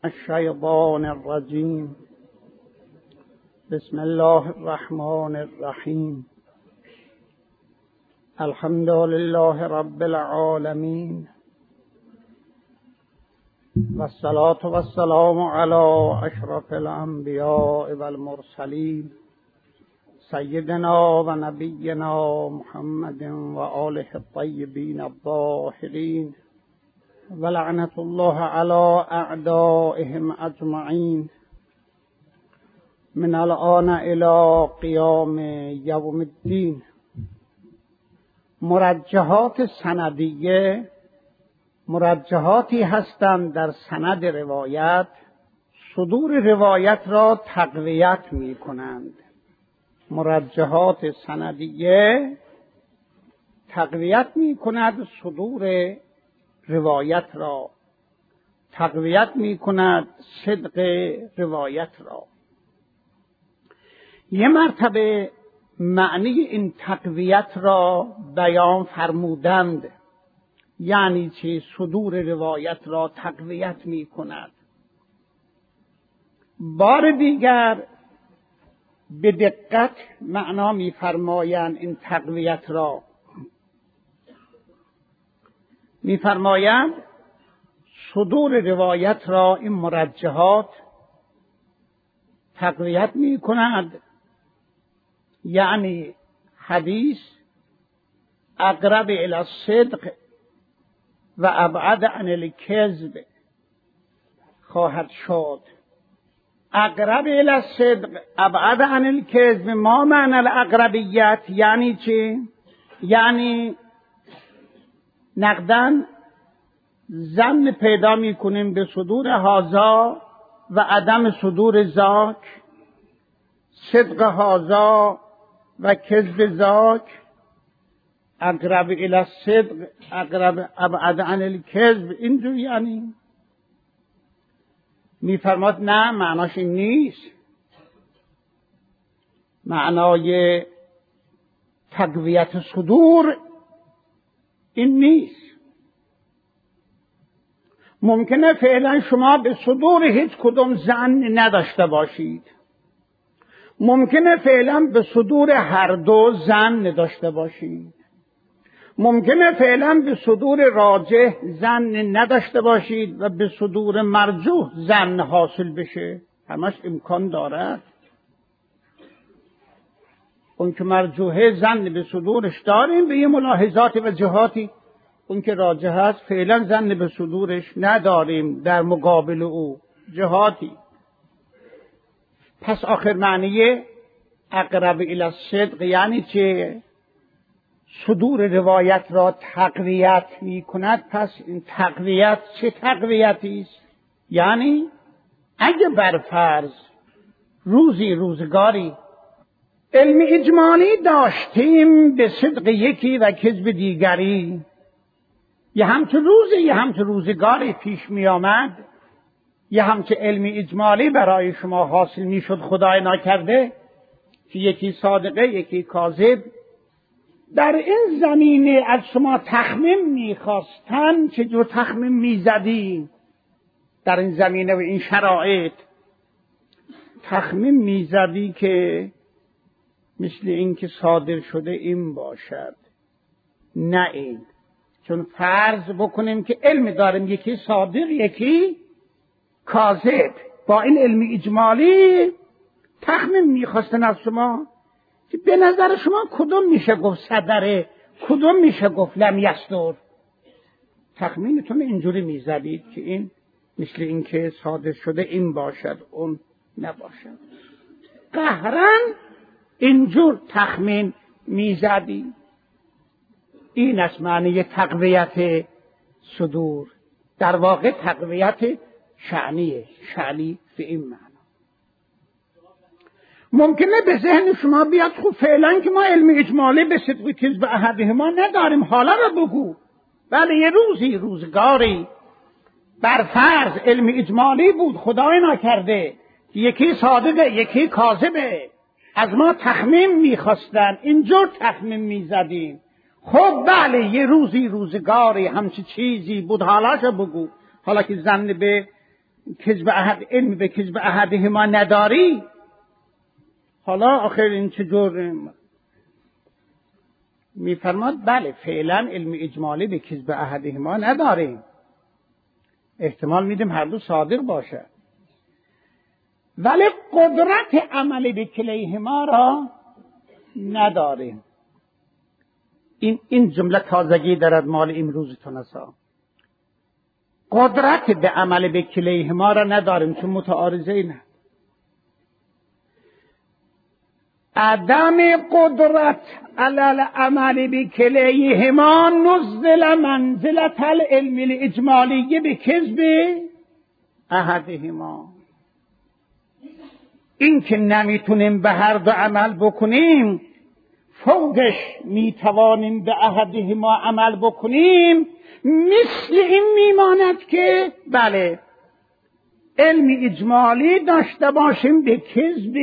الشیطان الرجیم. بسم الله الرحمن الرحیم. الحمد لله رب العالمین والصلاة والسلام علی اشرف الانبیاء والمرسلین سیدنا و نبینا محمد و آله الطیبین الطاهرین و لعنت الله علی اعدائهم اجمعین من الآن الی قیام یوم الدین. مرجحات سندیه مرجحاتی هستند در سند روایت، صدور روایت را تقویت می کنند. مرجحات سندیه تقویت می کند، صدور روایت را تقویت می کند، صدق روایت را. یه مرتبه معنی این تقویت را بیان فرمودند، یعنی چه؟ صدور روایت را تقویت می کند. بار دیگر به دقت معنا می فرمایند این تقویت را. می فرمایند صدور روایت را این مرجحات تقویت می کند، یعنی حدیث اقرب الی الصدق و ابعد عن الکذب خواهد شد. اقرب الی الصدق ابعد عن الکذب. ما معنی الاقربیت؟ یعنی چه؟ یعنی نقدن ظن پیدا می کنیم به صدور هذا و عدم صدور ذاک، صدق هذا و کذب ذاک. اقرب الی الصدق اقرب ابعد عن الکذب. اینجوری یعنی میفرماد نه، معناش این نیست. معنای تقویت صدور این نیست. ممکنه فعلا شما به صدور هیچ کدوم ظن نداشته باشید، ممکنه فعلا به صدور هر دو ظن داشته باشید، ممکنه فعلا به صدور راجح ظن نداشته باشید و به صدور مرجوح ظن حاصل بشه. همش امکان دارد. اون که مرجوحه ظن به صدورش داریم به یه ملاحظات و جهاتی، اون که راجح است فعلا ظن به صدورش نداریم در مقابل او جهاتی. پس آخر معنی اقرب الی الصدق یعنی چه؟ صدور روایت را تقویت می کند. پس این تقویت چه تقویتی است؟ یعنی اگه بر فرض روزگاری علم اجمالی داشتیم به صدق یکی و کذب دیگری، یه همچه روزگاری پیش می آمد، یه همچه علم اجمالی برای شما حاصل می شد، خدای ناکرده، که یکی صادقه یکی کاذب، در این زمینه از شما تخمین می‌خواستن، چجور تخمین می‌زدی؟ در این زمینه و این شرایط تخمین می‌زدی که مثل این که صادر شده این باشد، نه این. چون فرض بکنیم که علم داریم یکی صادق یکی کاذب، با این علم اجمالی تخمین می‌خواستن از شما که به نظر شما کدوم میشه گفت صدره، کدوم میشه گفت لم یصدر. تخمینتون اینجوری میزدید که این مثل این که صادر شده این باشد اون نباشد. قهرن اینجور تخمین میزدید. این است معنی تقویت صدور، در واقع تقویت شعنی به این معنی. ممکنه به ذهن شما بیاد خب فعلا که ما علم اجمالی به صدق و کذب احدهما نداریم، حالا رو بگو. بله یه روزگاری بر فرض علم اجمالی بود، خدای ناکرده یکی صادقه یکی کاذبه، از ما تخمین میخواستن، اینجور تخمین میزدیم. خب بله یه روزگاری همچه چیزی بود، حالا چه بگو. حالا که ظن به کذب احد علم به کذب احدهما نداری. حالا آخر این چجور میفرماد؟ بله فعلا علم اجمالی به کذب احدهما نداریم، احتمال میدیم هر دو صادق باشه، ولی قدرت عمل به کلیهما را نداریم. این جمله تازگی دارد مال امروزتون است. قدرت به عمل به کلیهما را نداریم چون متعارضه نه. عدم قدرت علی عمل به کلیهما نزل منزلت العلم الاجمالی به کذب احدهما. این که نمیتونیم به هر دو عمل بکنیم، فوقش میتوانیم به احدهما عمل بکنیم، مثل این میماند که بله علم اجمالی داشته باشیم به کذب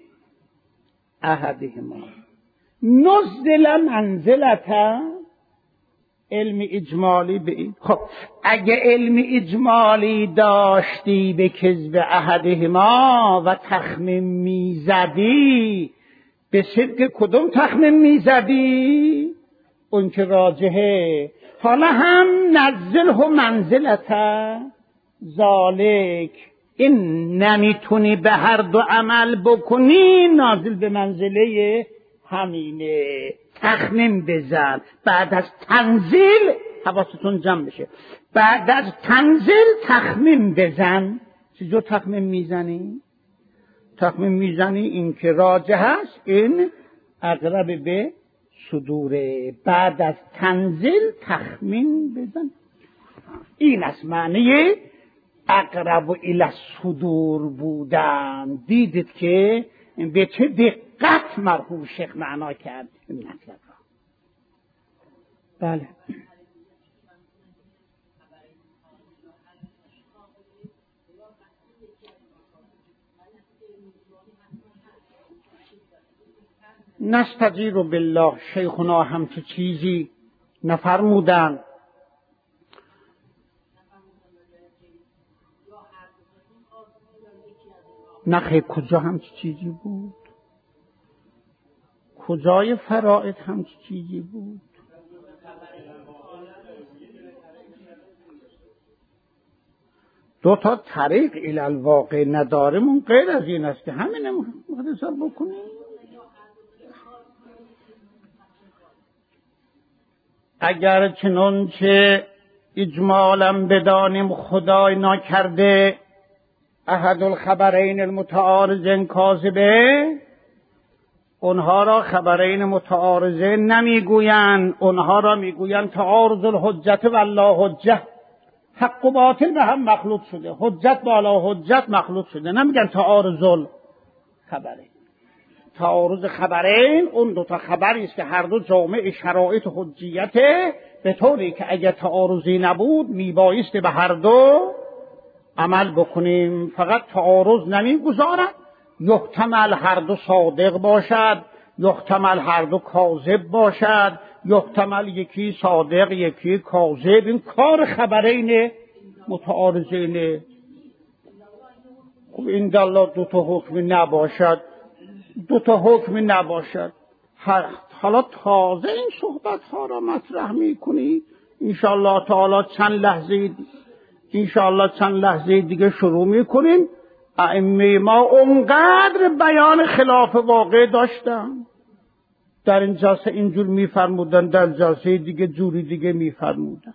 احدهما. نزل منزلت علم اجمالی به این. خب اگه علم اجمالی داشتی به کذب احدهما و تخمین میزدی، به صدق کدوم تخمین میزدی؟ اون که راجحه. حالا هم نزله منزلت ذالک، این نمیتونی به هر دو عمل بکنی، نازل به منزله همینه. تخمین بزن بعد از تنزیل، حواستون جمع بشه، بعد از تنزیل تخمین بزن. چجور تخمین میزنی؟ تخمین میزنی این که راجح است، این اقرب به صدوره. بعد از تنزیل تخمین بزن. این از معنی اقرب الی الصدور بودن. دیدید که به چه دقت مرحوم شیخ معنا کرد این مطلب را. بله نستجیر بالله، شیخنا همچه چیزی نفرمودن. نخیر کجا همچه چیزی بود؟ کجای فرائض همچه چیزی بود؟ دو تا طریق الی الواقع ندارمون غیر از این است که همین حساب بکنیم. اگر چنانچه اجمالا بدانیم خدای ناکرده احد الخبرین المتعارضین کاذبه، اونها را خبرین متعارضه نمیگویند، اونها را میگویند تعارض الحجت و لا حجه. حق و باطل به هم مخلوط شده، حجت با لا حجت مخلوط شده، نمیگن تعارض الخبرین. تعارض خبرین اون دو تا خبری است که هر دو جامع شرایط حجیته، به طوری که اگر تعارضی نبود میبایست به هر دو عمل بکنیم. فقط تعارض نمیگذارد، یحتمل هر دو صادق باشد، یحتمل هر دو کاذب باشد، یحتمل یکی صادق یکی کاذب. این کار خبرین متعارضین. خب این دلالت دو تا حکم نباشد، دو تا حکم نباشد. حالا تازه این صحبت ها را مطرح میکنید. انشاءالله تعالی چند لحظه دیگه شروع میکنیم. ائمه ما اونقدر بیان خلاف واقع داشتن، در این جلسه اینجور میفرمودن، در جلسه دیگه جوری دیگه میفرمودن.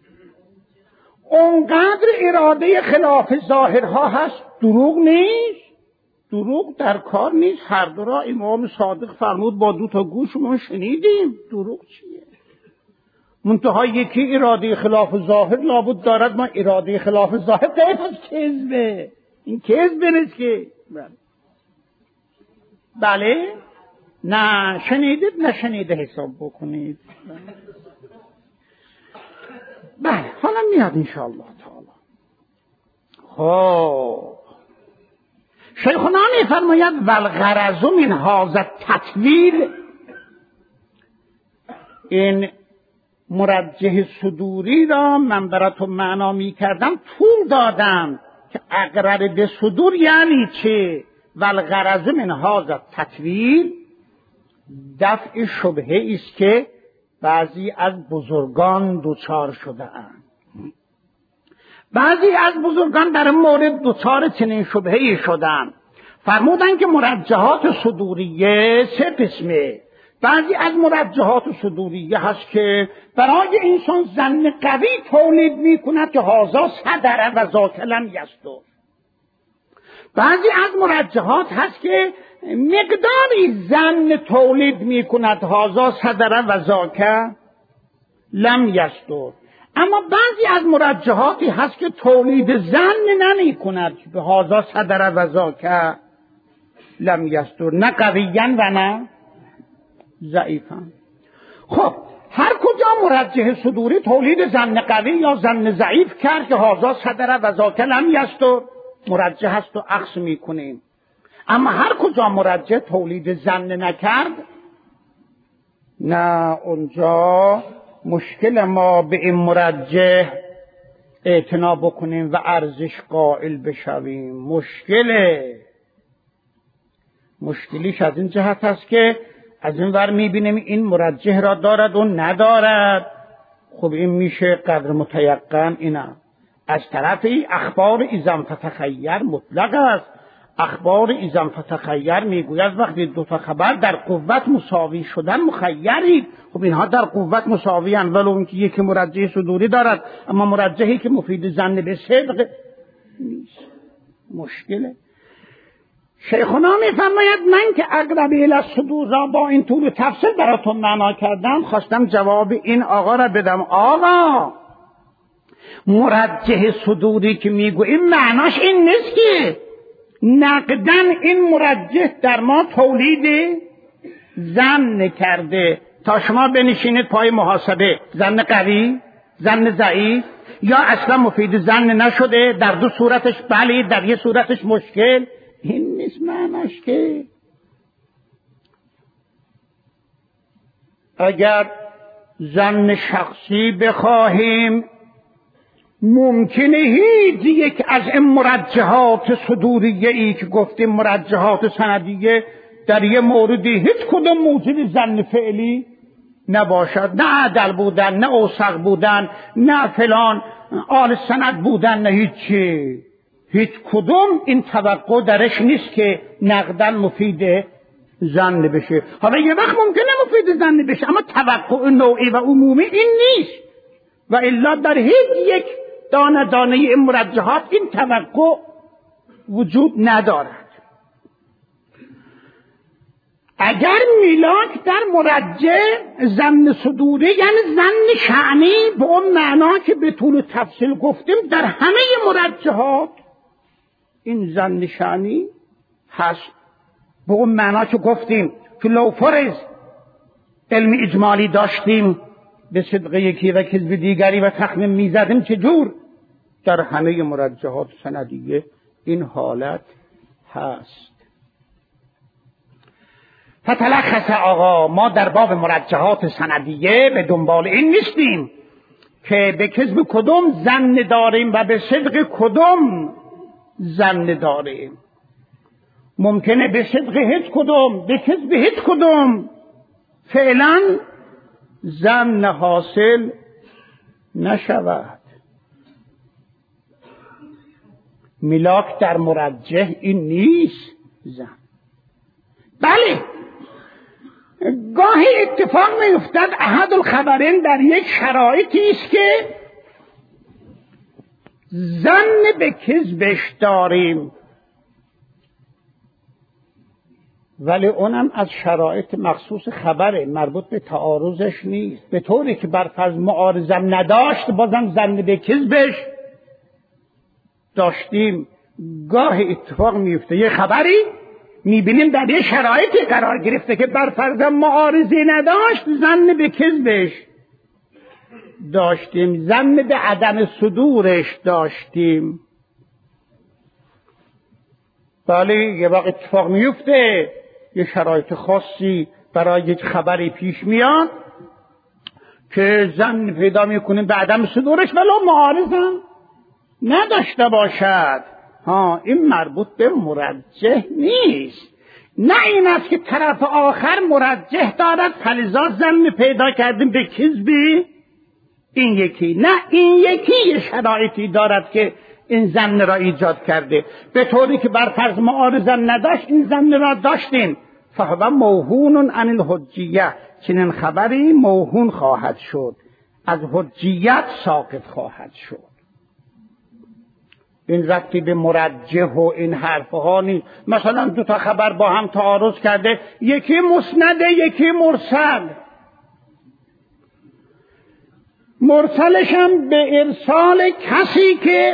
اونقدر اراده خلاف ظاهرها هست، دروغ نیست، دروغ در کار نیست. هر دو را امام صادق فرمود با دو تا گوش ما شنیدیم. دروغ چیه؟ منتها یکی اراده خلاف ظاهر لابد دارد، ما اراده خلاف ظاهر غیر از کذبه. این کذب نیست که بله نه شنیدید نشنیده حساب بکنید. بله حالا میاد انشاءالله تعالی. خب شیخنا میفرماید والغرض من هذا التطویل، این مرجح صدوری را من براتون معنا می کردم، طول دادم که اقرر به صدور یعنی چه؟ والغرض من هذا تطویل دفع شبهه است که بعضی از بزرگان دوچار شده اند. بعضی از بزرگان در مورد دوچار چنین شبهه‌ای شدند. فرمودند که مرجحات صدوریه سه قسمه. بعضی از مرجحات صدوریه هست که برای انسان ظن قوی تولید میکند که هذا صدر و ذاک لم یصدر. بعضی از مرجحات هست که مقداری ظن تولید میکند هذا صدر و ذاک لم یصدر. اما بعضی از مرجحاتی هست که تولید ظن نمی کند به هذا صدر و ذاک لم یصدر، نه قویاً و نه ضعیفاً. خب هر کجا مرجح صدوری تولید ظن قوی یا ظن ضعیف کرد که هذا صدر و ذاک لم یصدر، مرجح است و اخذ میکنیم. اما هر کجا مرجح تولید ظن نکرد، نه اونجا مشکل ما به این مرجح اعتنا بکنیم و ارزش قائل بشویم. مشکلیش از این جهت است که از این ور میبینیم این مرجح را دارد و ندارد. خب این میشه قدر متیقن. اینا از طرفی اخبار ایزن فتخیر مطلق است. اخبار ایزن فتخیر میگوید وقتی دو تا خبر در قوت مساوی شدن مخیرید. خب اینها در قوت مساوی اند، ولو اینکه یکی مرجح صدوری دارد اما مرجحی که مفید ظن به صدق نیست. مشکله. شیخنا میفرماید من که اقرب الی الصدور را با این طول و تفصیل براتون معنا کردم، خواستم جواب این آقا را بدم. آقا مرجح صدوری که میگو این معناش این نیست که نقدن این مرجح در ما تولید ظن کرده تا شما بنشینید پای محاسبه ظن قوی، ظن ضعیف، یا اصلا مفید ظن نشده، در دو صورتش بله در یه صورتش مشکل. این نیست معناش که. اگر ظن شخصی بخواهیم ممکنه هیچ یک از این مرجحات صدوریه ای که گفتیم مرجحات سندیه در یه موردی هیچ کدوم موجب ظن فعلی نباشد، نه عدل بودن، نه اوثق بودن، نه فلان آل سند بودن، نه هیچی. هیچ کدوم این توقع درش نیست که نقدن مفید ظن بشه. حالا یه وقت ممکنه مفید ظن بشه اما توقع نوعی و عمومی این نیست. و الا در هیچ یک دانه دانه این مرجحات این توقع وجود ندارد. اگر میلاک در مرجح ظن صدوری یعنی ظن شأنی به اون معنا که به طول تفصیل گفتیم در همه مرجحات این ظن شأنی هست، به اون معنا که گفتیم که لو فرض علم اجمالی داشتیم به صدق یکی و کذب دیگری و تخمین میزدیم چجور در همه مرجحات سندیه این حالت هست. فتلخص آقا ما در باب مرجحات سندیه به دنبال این نیستیم که به کذب کدوم ظن داریم و به صدق کدوم ظن داریم. ممکنه به صدق هیچ کدوم، به کذب هیچ کدوم فعلا ظن حاصل نشود. ملاک در مرجح این نیست ظن. بله گاهی اتفاق میفتد احد الخبرین در یک شرایطی است که ظن به کذبش داریم ولی اونم از شرایط مخصوص خبره، مربوط به تعارضش نیست، به طوری که بر فرض معارضم نداشت بازم ظن به کذبش داشتیم. گاهی اتفاق میفته یه خبری میبینیم در یه شرایطی قرار گرفته که بر فرض معارضی نداشت ظن به کذبش داشتیم، ظن به عدم صدورش داشتیم. بله یه وقت اتفاق میفته یه شرایط خاصی برای یک خبری پیش میاد که ظن پیدا میکنیم به عدم صدورش ولو معارض هم نداشته باشد. این مربوط به مرجح نیست. نه این است که طرف آخر مرجح دارد فلذا ظن پیدا کردیم به کذبی این یکی. نه، این یکی یه شرایطی دارد که این ظن را ایجاد کرده، به طوری که بر فرض معارضه نداشت این ظن را داشتیم. فهو موهون عن الحجیه، چنین خبری موهون خواهد شد، از حجیت ساقط خواهد شد. این ربطی به مرجح و این حرفها نیست. مثلا دو تا خبر با هم تعارض کرده، یکی مسنده یکی مرسل، مرسلش هم به ارسال کسی که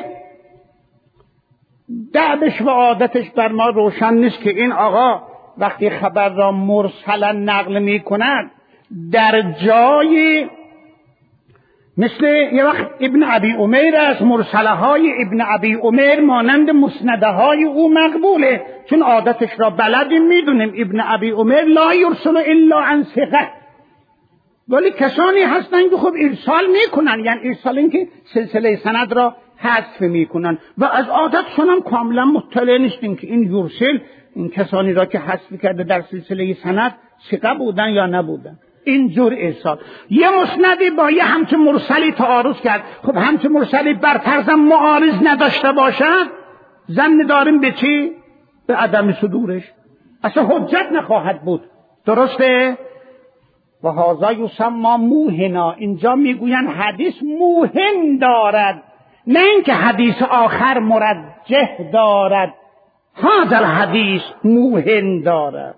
دعبش و عادتش بر ما روشن نیست که این آقا وقتی خبر را مرسلا نقل می کند در جای مثل یه وقت ابن ابی عمیر است، مرسله های ابن ابی عمیر مانند مسنده های او مقبوله، چون عادتش را بلدیم، میدونیم ابن ابی عمیر لا یرسل الا عن ثقه. ولی کسانی هستند که خب ارسال میکنن، یعنی ارسال این که سلسله سند را حذف میکنن و از عادتشون هم کاملا مطلع نیستیم که این یرسل، این کسانی را که حذف کرده در سلسله سند ثقه بودن یا نبودن. اینجور ارسال. یه مسندی با یه همچه مرسلی تعارض کرد، خب همچه مرسلی بر فرض معارض نداشته باشد ظن داریم به چی؟ به عدم صدورش، اصلا حجت نخواهد بود. درسته؟ و هذا یسمى موهنا، اینجا میگوین حدیث موهن دارد، نه اینکه حدیث آخر مرجح دارد. هذا الحدیث موهن دارد،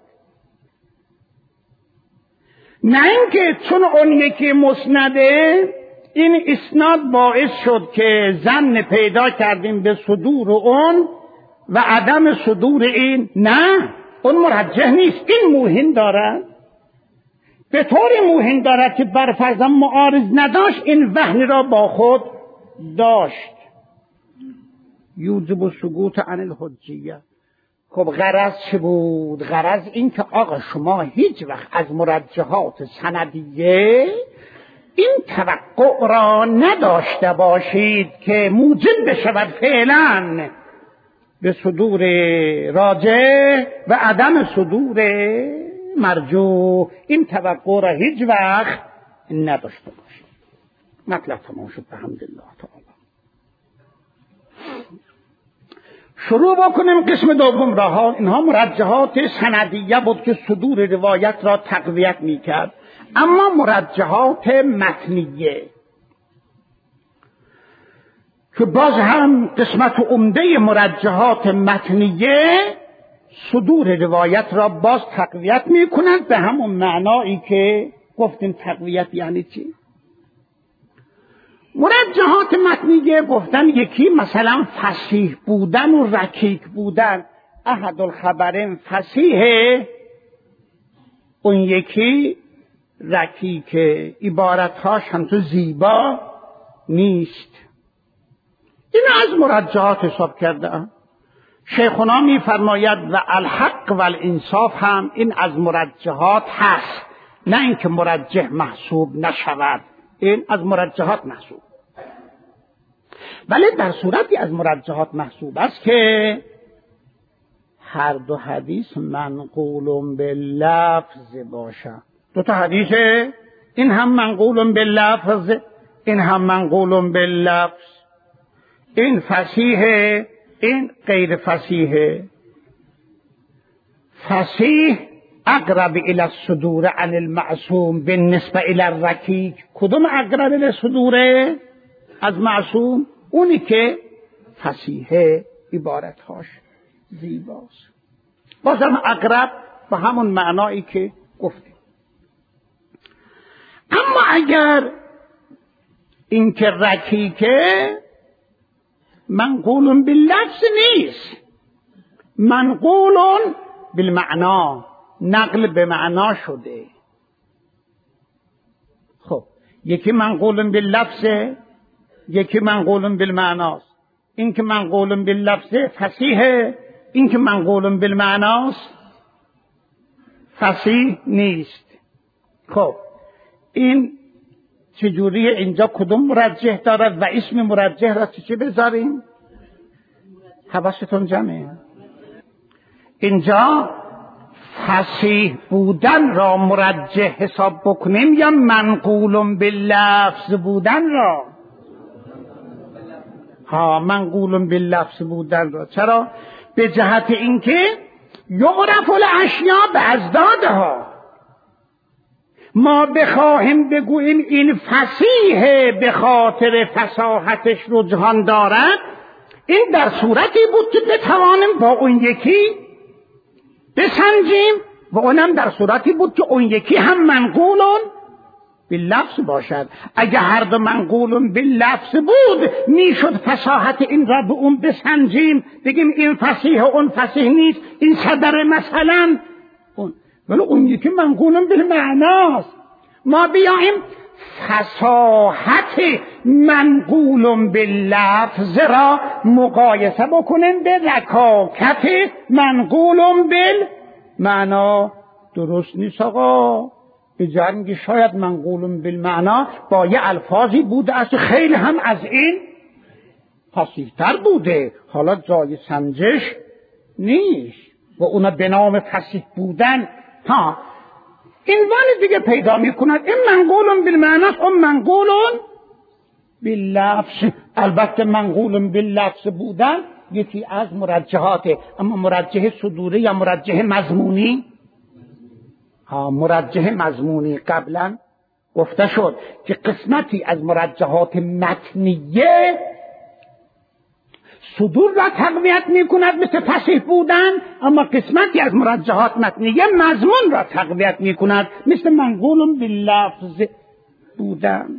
نه اینکه چون اون یکی مسنده این اسناد باعث شد که ظن پیدا کردیم به صدور اون و عدم صدور این. نه، اون مرجح نیست، این موهن دارد. به طور موهن دارد که بر فرض معارض نداشت، این وهن را با خود داشت. یوجب سقوط عن الحجیه. خب غرض چه بود؟ غرض این که آقا شما هیچ وقت از مرجحات سندیه این توقع را نداشته باشید که موجب بشود فعلا به صدور راجح و عدم صدور مرجوح. این توقع را هیچ وقت نداشته باشید. مطلب تمام شد بحمدالله تعالی. شروع بکنیم قسم دوم را. اینها مرجحات سندیه بود که صدور روایت را تقویت میکرد. اما مرجحات متنیه که باز هم قسمت عمده مرجحات متنیه صدور روایت را باز تقویت میکنند به همون معنایی که گفتیم. تقویت یعنی چی؟ مرجحات متنیه گفتن یکی مثلا فصیح بودن و رکیک بودن. احد الخبرین فصیحه، اون یکی رکیک، عبارتهاش هم تو زیبا نیست. این از مرجحات حساب کرده. شیخنا می فرماید و الحق و الانصاف هم این از مرجحات هست، نه اینکه مرجح محسوب نشود، این از مرجحات محسوب. ولی در صورتی از مرجحات محسوب است که هر دو حدیث منقول باللفظ باشد. دو تا حدیثه، این هم منقول باللفظ، این هم منقول باللفظ. این فصیحه، این غیر فصیحه. فصیح اقرب الى الصدور عن المعصوم بالنسبه الى الرکیک. کدوم اقرب الى صدوره از معصوم؟ اونی که فصیحه عبارتهاش زیباست. بازم اقرب به همون معنایی که گفتیم. اما اگر این که رکیکه منقول باللفظ نیست، منقول بالمعنا، نقل به معنا شده. خب یکی منقول باللفظ، یکی منقول بالمعناست. این که منقول باللفظ فصیحه، این که منقول بالمعناست فصیح نیست. خب این چجوریه؟ اینجا کدوم مرجح دارد و اسم مرجح را چی بذاریم؟ حواستون جمعه. اینجا فصیح بودن را مرجح حساب بکنیم یا منقول باللفظ بودن را؟ منقول باللفظ بودن را. چرا؟ به جهت اینکه یعرف الاشیاء بازدادها. ما بخواهیم بگوییم این فصیح به خاطر فصاحتش رجحان دارد، این در صورتی بود که بتوانیم با اون یکی بسنجیم و اونم در صورتی بود که اون یکی هم منقولون باللفظ باشد. اگه هر دو منقولون باللفظ بود میشد فصاحت این را به اون بسنجیم، بگیم این فصیح اون فصیح نیست، این صدر مثلا اون، ولی اون یکی منقولون بالمعناست. ما بیاییم فصاحت منقول باللفظ را مقایسه بکنیم به رکاکت منقول بالمعنا. درست نیست آقا. به جنگ شاید منقول بالمعنا با یه الفاظی بوده است خیلی هم از این فصیح‌تر بوده، حالا جای سنجش نیست و اونا به نام فصیح بودن عنوان دیگه پیدا میکنند. این منقول بالمعنی، اون منقول باللفظ. البته منقول باللفظ بودن یکی از مرجحاته، اما مرجح صدوری یا مرجح مضمونی؟ مرجح مضمونی قبلا گفته شد که قسمتی از مرجحات متنیه صدور را تقویت میکند مثل فصیح بودن، اما قسمتی از مرجحات متنیه مضمون را تقویت میکند مثل منقول باللفظ بودن.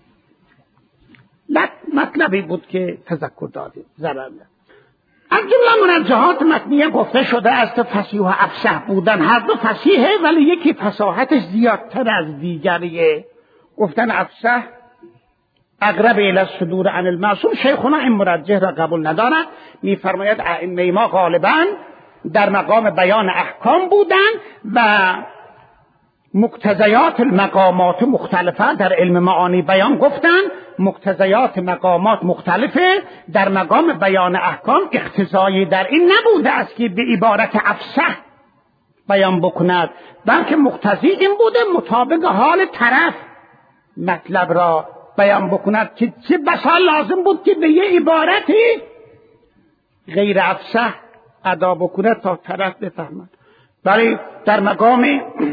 مطلبی بود که تذکر دادیم. از جمله مرجحات متنیه گفته شده است فصیح و افصح بودن. هر دو فصیحه ولی یکی فصاحتش زیادتر از دیگریه. گفتن افصح اقرب الی الصدور عن المعصوم. شیخنا این مرجح را قبول ندارد. میفرماید ائمه ما غالبا در مقام بیان احکام بودن و مقتضیات المقامات مختلفه. در علم معانی بیان گفتن مقتضیات مقامات مختلفه، در مقام بیان احکام اقتضایی در این نبوده است که به عبارت افصح بیان بکند، بلکه مقتضی این بوده مطابق حال طرف مطلب را بیان بکند که چه بسا لازم بود که به یه عبارتی غیر افصح ادا بکند تا طرف بفهمد. ولی در مقام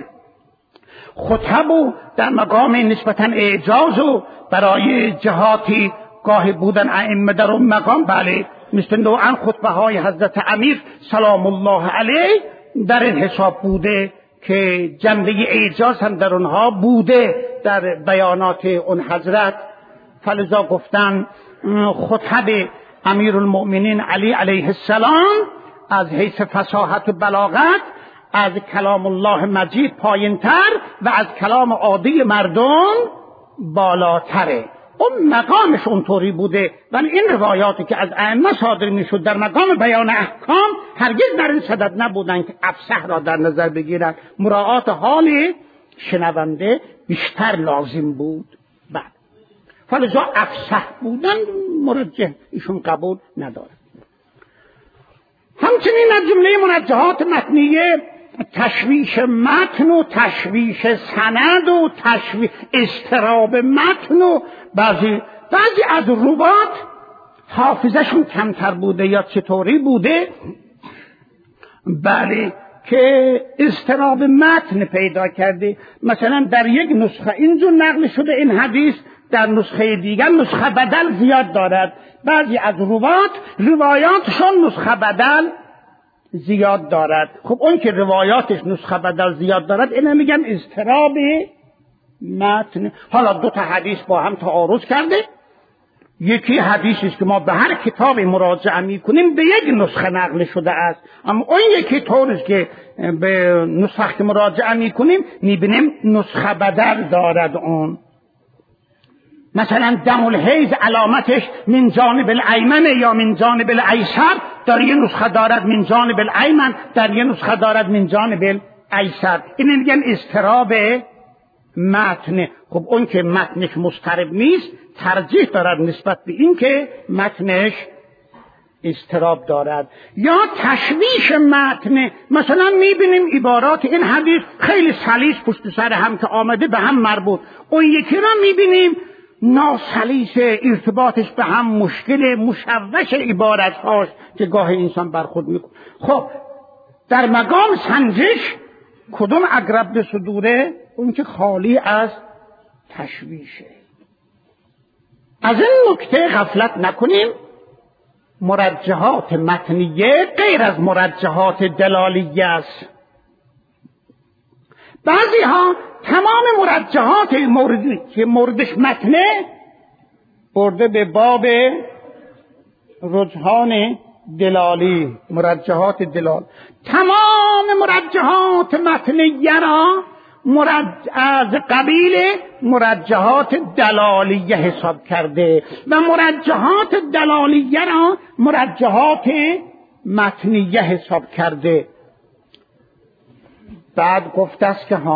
خطب و در مقام نسبتاً اعجاز و برای جهاتی گاه بودن ائمه در اون مقام، بله، مثل نوعاً خطبه های حضرت امیر سلام الله علیه در این حساب بوده که جنبه اعجاز هم در اونها بوده در بیانات اون حضرت. فلذا گفتن خطب امیرالمؤمنین علی علیه السلام از حیث فصاحت و بلاغت از کلام الله مجید پایین‌تر و از کلام عادی مردم بالاتره. اون مقامش اونطوری بوده، ولی این روایاتی که از ائمه صادر میشد در مقام بیان احکام هرگز در این صدد نبودن که افصح را در نظر بگیرن. مراعات حال شنونده بیشتر لازم بود. بعد فلذا افصح بودن مرجح ایشون قبول نداره. همچنین از جمله مرجحات متنیه تشویش متن و تشویش سند و اضطراب متن و بعضی از روات حافظشون کمتر بوده یا چطوری بوده، بله، که اضطراب متن پیدا کرده. مثلا در یک نسخه اینجور نقل شده این حدیث، در نسخه دیگر نسخه بدل زیاد دارد. بعضی از روایاتشون نسخه بدل زیاد دارد. خب اون که روایاتش نسخه بدل زیاد دارد اینا میگن اضطراب متن. حالا دو تا حدیث با هم تعارض کرده، یکی حدیثی است که ما به هر کتاب مراجعه میکنیم به یک نسخه نقل شده است، اما اون یکی طوریست که به نسخه مراجعه میکنیم میبینیم نسخه بدل دارد. اون مثلا دم الحیض علامتش من جانب الایمن یا من جانب الایسر، در یه نسخه دارد من جانب الایمن، در یه نسخه دارد من جانب الایسر. این میگن اضطراب متن. خب اون که متنش مضطرب نیست ترجیح دارد نسبت به این که متنش اضطراب دارد. یا تشویش متن، مثلا میبینیم عبارات این حدیث خیلی سلیس پشت سر هم که آمده به هم مربوط، اون یکی را میبینیم ناسلیس، ارتباطش به هم مشکل، مشوش عبارت هاست که گاه انسان برخورد میکنه. خب در مقام سنجش کدوم اقرب به صدوره؟ اون که خالی از تشویشه. از این نکته غفلت نکنیم. مرجحات متنیه غیر از مرجحات دلالیه است. بعضی ها تمام مرجحات که موردش متنه برده به باب رجحان دلالی، مرجحات دلال. تمام مرجحات متنیه را از قبیل مرجحات دلالیه حساب کرده و مرجحات دلالیه را مرجحات متنیه حساب کرده. بعد گفته است که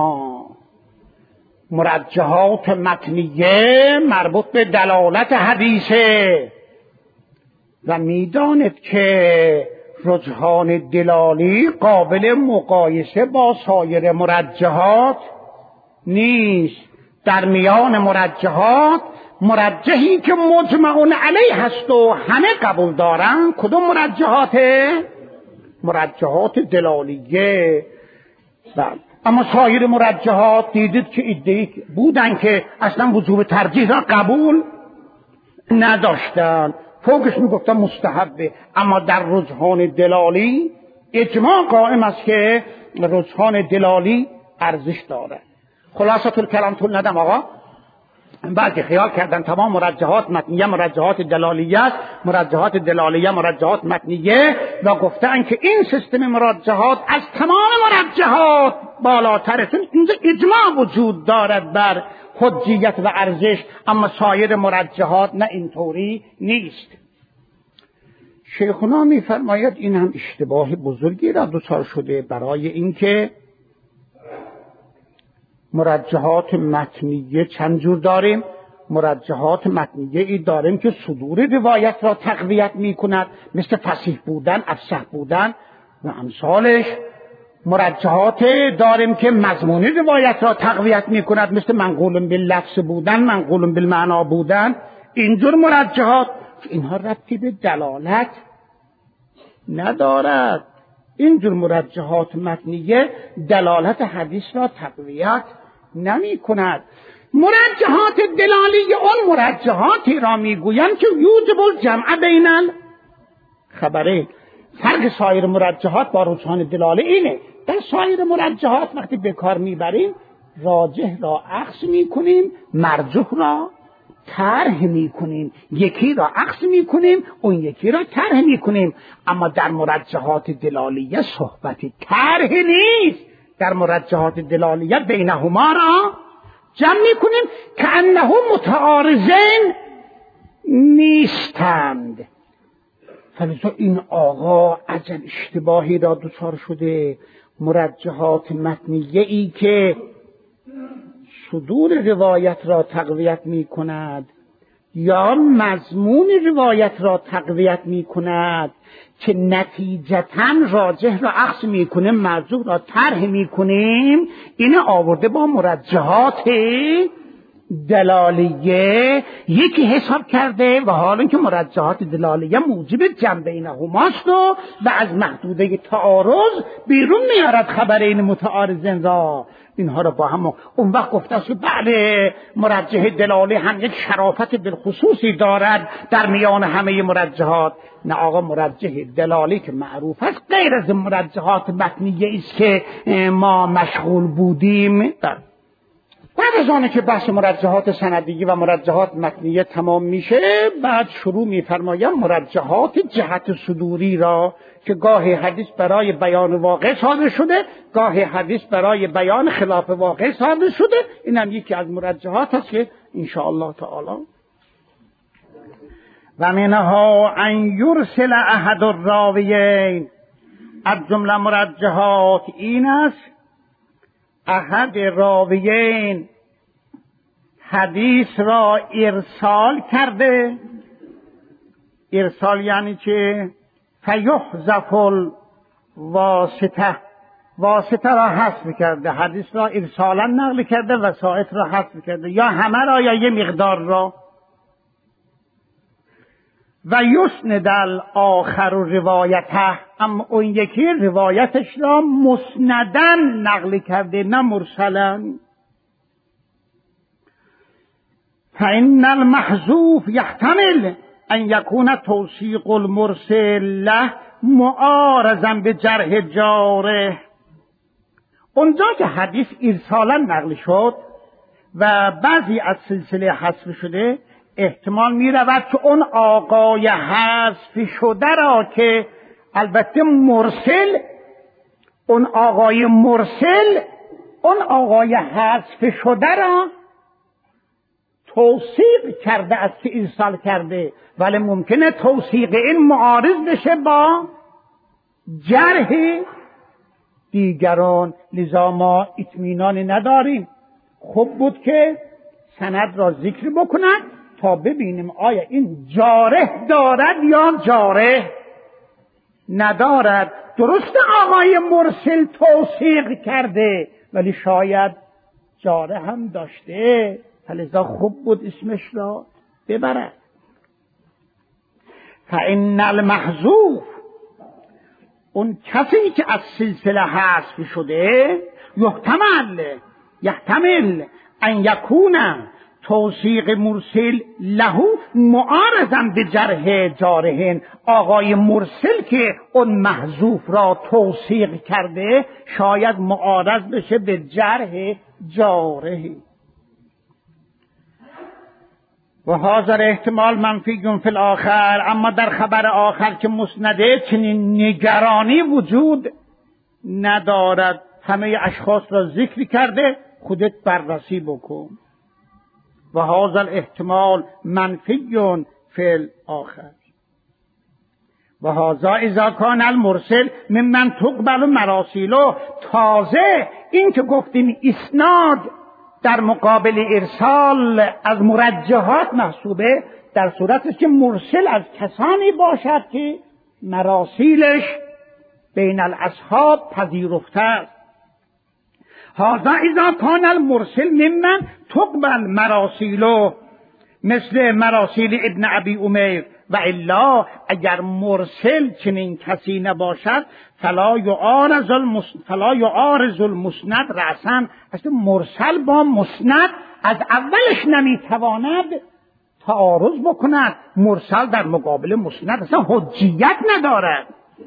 مرجحات متنیه مربوط به دلالت حدیثه و میداند که رجحان دلالی قابل مقایسه با سایر مرجحات نیست. در میان مرجحات مرجحی که مجمع علیه هست و همه قبول دارن کدوم مرجحات دلالیه. اما سایر مرجحات دیدید که عده‌ای بودن که اصلا وجوب ترجیح را قبول نداشتن، فوقش میگفتن مستحبه. اما در رجحان دلالی اجماع قائم است که رجحان دلالی ارزش داره. خلاصه الکلام طول ندم آقا، بلکه خیال کردن تمام مرجحات متنیه مرجحات دلالیه است، مرجحات دلالیه مرجحات متنیه، و گفتن که این سیستم مرجحات از تمام مرجحات بالاتره، چون اینجا اجماع وجود دارد بر حجیت و ارزش، اما سایر مرجحات نه اینطوری نیست. شیخنا میفرماید این هم اشتباه بزرگی را دچار شده، برای اینکه مرجحات متنیه چند جور داریم. مرجحات متنیه ای داریم که صدور روایت را تقویت می کند، مثل فصیح بودن، افصح بودن و امثالش. مرجحات داریم که مضمون روایت را تقویت می کند، مثل منقول باللفظ بودن، منقول بالمعنا بودن. اینجور مرجحات اینها ربطی به دلالت ندارد. اینجور مرجحات متنیه دلالت حدیث را تقویت نمی کند. مرجحات دلالی اون مرجحاتی را می گویند که یوجب الجمع بین الخبرین. فرق سایر مرجحات با رجحان دلالی اینه، در سایر مرجحات وقتی به کار میبریم راجح را اخذ میکنیم، مرجوح را طرح میکنیم، یکی را اخذ میکنیم اون یکی را طرح میکنیم. اما در مرجحات دلالیه صحبتی طرح نیست، در مرجحات دلالیه بینهما را جمع میکنیم که انه متعارضین نیستند. فلذا این آقا عجب اشتباهی را دچار شده. مرجحات متنیه ای که صدور روایت را تقویت می کند یا مضمون روایت را تقویت می کند که نتیجتاً راجح را اخذ می کنیم، مرجوح را طرح می کنیم، این آورده با مرجحات دلالیه یکی حساب کرده، و حالا که مرجحات دلالیه موجب جمع بینهماست و از محدوده تعارض بیرون میارد خبرین متعارضین را، اینها را با هم. اون وقت گفته است که بله مرجح دلالی هم یک شرافت بالخصوصی دارد در میان همه مرجحات. نه آقا، مرجح دلالی که معروف است غیر از مرجحات متنیه است که ما مشغول بودیم. بعد از آنه که بحث مرجحات سندیه و مرجحات متنیه تمام میشه، بعد شروع میفرمایم مرجحات جهت صدوری را که گاهی حدیث برای بیان واقع صادر شده، گاهی حدیث برای بیان خلاف واقع صادر شده. این هم یکی از مرجحات است که انشاءالله تعالی و منها ان یرسل احد الراویین، از جمله مرجحات این است احد راویین حدیث را ارسال کرده، ارسال یعنی که فیحذف الواسطه، واسطه را حذف کرده، حدیث را ارسالا نقل کرده، وسائط را حذف کرده، یا همه را یا یه مقدار را. و یسند الاخر روایته، اما اون یکی روایتش را مسندن نقل کرده نه مرسلا. فإن المحذوف يحتمل أن يكون توثیق المرسل له معارضا بجرح جاره. اونجا که حدیث ارسالا نقل شد و بعضی از سلسله حذف شده، احتمال می رود که اون آقای حذف شده را که البته مرسل، اون آقای مرسل اون آقای حذف شده را توثیق کرده است که ارسال کرده، ولی ممکنه توثیق این معارض بشه با جرح دیگران، لذا ما اطمینان نداریم. خوب بود که سند را ذکر بکنند تا ببینیم آیا این جارح دارد یا جارح ندارد. درست آقای مرسل توثیق کرده ولی شاید جارح هم داشته، لذا خوب بود اسمش را ببرد. فإن المحذوف، اون کسی که از سلسله حذف شده، یحتمل ان یکون توثیق مرسل له معارضا به جرح جارحین، آقای مرسل که اون محذوف را توثیق کرده شاید معارض بشه به جرح جارح. و حاضر احتمال منفی فی الاخر، اما در خبر آخر که مسنده چنین نگرانی وجود ندارد. همه اشخاص را ذکر کرده، خودت بررسی بکن. و حاضر احتمال منفی فی الاخر. و حاضر اذا کان المرسل ممن تقبل مراسیله. تازه این که گفتیم اسناد در مقابل ارسال از مرجحات محسوبه، در صورتی که مرسل از کسانی باشد که مراسیلش بین الاصحاب پذیرفته است. هذا اذا کان المرسل ممن تقبل مراسیله مثل مراسیل ابن ابی امیر، و الا اگر مرسل چنین کسی نباشد فلا یعارض المسند رأسا. اصلا مرسل با مسند از اولش نمیتواند تعارض بکند. مرسل در مقابل مسند اصلا حجیت ندارد.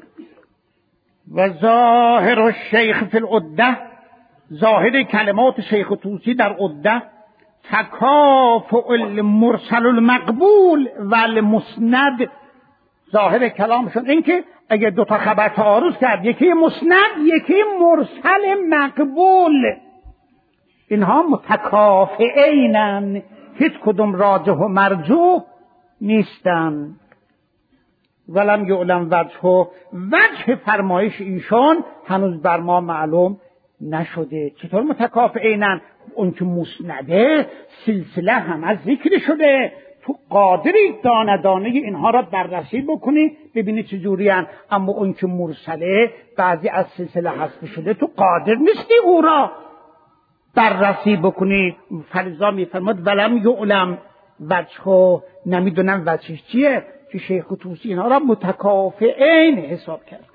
و ظاهر الشیخ فی العده، ظاهر کلمات شیخ طوسی در عده، تکافؤ المرسل المقبول و المسند. ظاهر کلامشون این که اگه دو تا خبر تعارض کرد، یکی مسند یکی مرسل مقبول، اینها متکافئینن، هیچ کدوم راجح و مرجوح نیستن. ولم یعلم وجه فرمایش ایشان هنوز بر ما معلوم نشده. چطور متکافئینن؟ اون که مسنده سلسله هم از ذکر شده، تو قادری دانه دانه اینها را بررسی بکنی ببینی چجوری هن. اما اون که مرسله بعضی از سلسله حذف شده، تو قادر نیستی او را بررسی بکنی. فلذا میفرماد ولم یعلم وجهه، نمیدونم وجهش چیه، که شیخ طوسی اینها را متکافئین حساب کرد.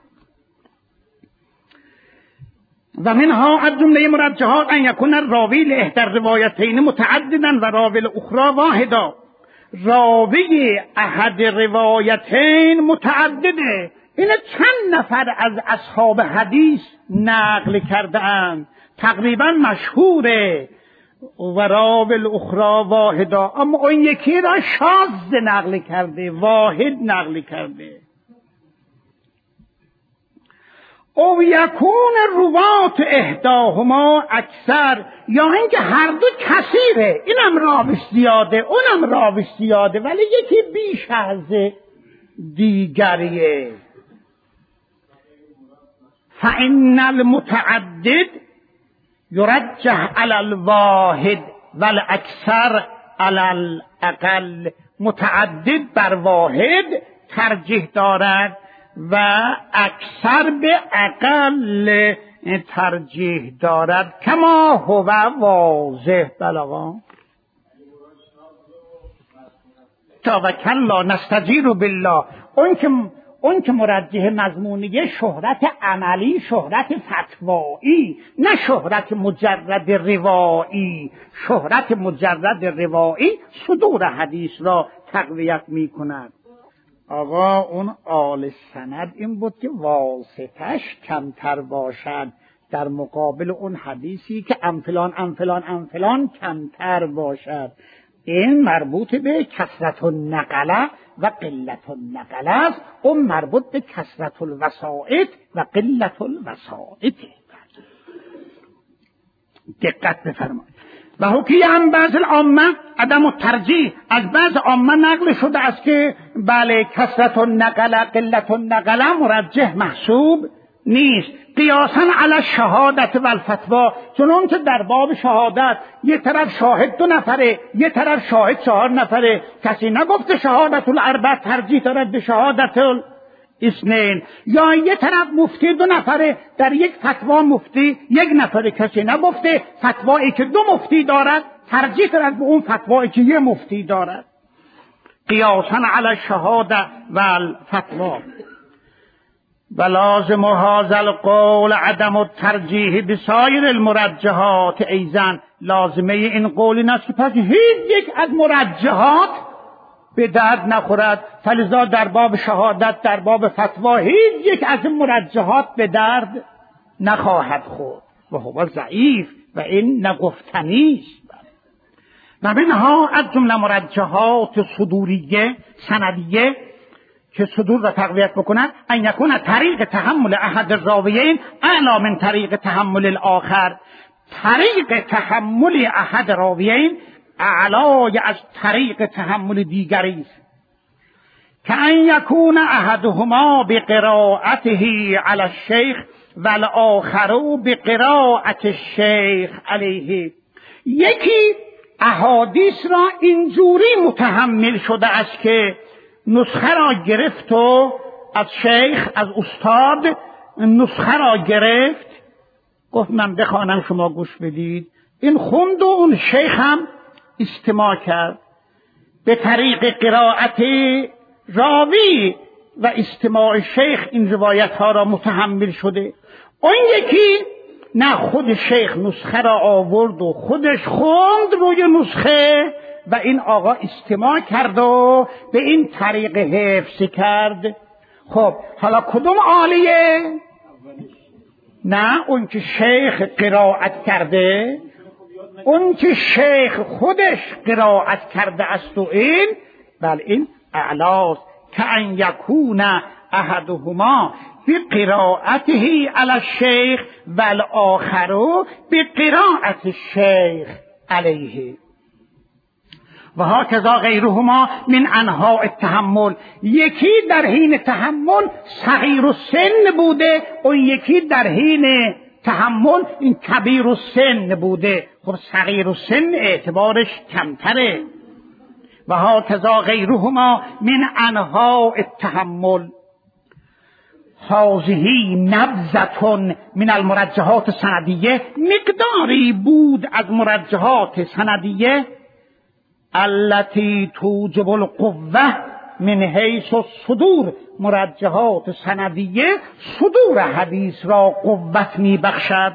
و منها از جمله مرجحات ان یکون الراوی لاحدى الروایتین متعددا و راوی الاخرى واحدا. راوی احد روایتین متعدده، این چند نفر از اصحاب حدیث نقل کرده اند، تقریبا مشهوره. و راوی الاخرى واحدا، اما اون یکی را شاذ نقل کرده، واحد نقل کرده. او یکون روات احداهما اکثر، یا اینکه هر دو کثیره، اینم راویش زیاده اونم راویش زیاده، ولی یکی بیش از دیگریه. فإن المتعدد یرجح علی الواحد والاکثر علی الاقل. متعدد بر واحد ترجیح دارد و اکثر به اقل ترجیح دارد کما هو واضح. بلغا توکلنا نستجیر بالله. اون که مرجح مضمونیه شهرت عملی، شهرت فتوایی، نه شهرت مجرد روایی. شهرت مجرد روایی صدور حدیث را تقویت می کند. آقا اون آل سند این بود که واسطش کمتر باشد در مقابل اون حدیثی که انفلان کمتر باشد. این مربوط به کثرت النقله و قلت النقله است. اون مربوط به کثرت الوسائط و قلت الوسائط. دقت بفرمایید. و حکی هم بعض العامه عدم الترجیح، از بعض عامه نقل شده است که بله کثرت النقله قلت النقله مرجح محسوب نیست. قیاسا علی الشهادت و الفتوا، چون که در باب شهادت یه طرف شاهد 2 نفره، یه طرف شاهد 4 نفره. کسی نگفته شهادت الاربع ترجیح دارد به شهادت الاثنین. یا یه طرف مفتی 2 نفره، در یک فتوا مفتی 1 نفره. کسی نگفته فتوایی که 2 مفتی دارد ترجیح دارد به اون فتوایی که 1 مفتی دارد. قیاسا علی الشهادت و الفتوا. و لازم هذا القول عدم الترجیح بسایر المرجحات. ایضا لازمه این قول این است که پس هیچ یک از مرجحات به درد نخورد. فلذا در باب شهادت، در باب فتوا هیچ یک از این مرجحات به درد نخواهد خورد. و هو ضعیف و این نگفتنی است. و منها از جمله مرجحات صدوریه سندیه که صدور را تقویت بکنند ان یکون طریق تحمل احد الراویین اعلی من طریق تحمل الاخر. طریق تحمل احد راویین اعلای از طریق تحمل دیگری است. که ان یکون احدهما بقراءته علی الشیخ و الاخر بقراءة الشیخ علیه. یکی احادیث را اینجوری متحمل شده است که نسخه را گرفت و از شیخ، از استاد نسخه را گرفت، گفت من بخوانم شما گوش بدید. این خوند و اون شیخ هم استماع کرد. به طریق قرائت راوی و استماع شیخ این روایت ها را متحمل شده. اون یکی نه، خود شیخ نسخه را آورد و خودش خوند روی نسخه و این آقا استماع کرد و به این طریق حفظ کرد. خب حالا کدوم عالیه؟ نه اون که شیخ قرائت کرده، اون که شیخ خودش قرائت کرده است و این بل این اعلاست. که ان یکون احدهما بقراءته علی الشیخ و الاخر بقراءة الشیخ علیه. و هکذا غیرهما من انواع التحمل. یکی در حین تحمل صغیر السن بوده، اون یکی در حین تحمل این کبیر السن بوده. خب صغیر السن اعتبارش کمتره. و هکذا غیرهما من انواع التحمل. هذه نبذة من المرجحات سندیه، مقداری بود از مرجحات سندیه التي توجب القوه من حیث الصدور. مرجحات سندیه صدور حدیث را قوت می بخشد.